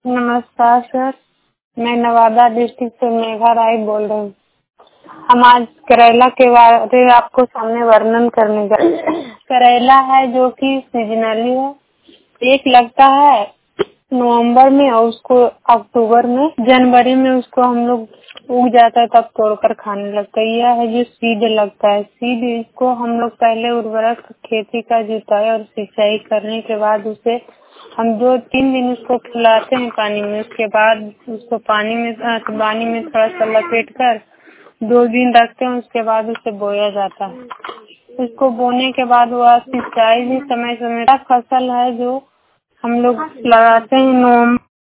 नमस्कार सर, मैं नवादा डिस्ट्रिक्ट से मेघा राय बोल रही हूँ। हम आज करेला के बारे में आपको सामने वर्णन करने जा रहे हैं। करेला है जो कि सीजनली है, एक लगता है नवंबर में और उसको अक्टूबर में, जनवरी में उसको हम लोग उग जाता है तब तोड़कर खाने लगता है। यह है जो सीड लगता है। सीड इसको हम लोग पहले उर्वरक खेती का जुताई और सिंचाई करने के बाद उसे हम 2-3 दिन उसको फुलाते हैं पानी में। उसके बाद उसको पानी में थोड़ा सा लपेट कर 2 दिन रखते हैं। उसके बाद उसे बोया जाता है। उसको बोने के बाद वह सिंचाई भी समय समय का फसल है जो हम लोग लगाते हैं।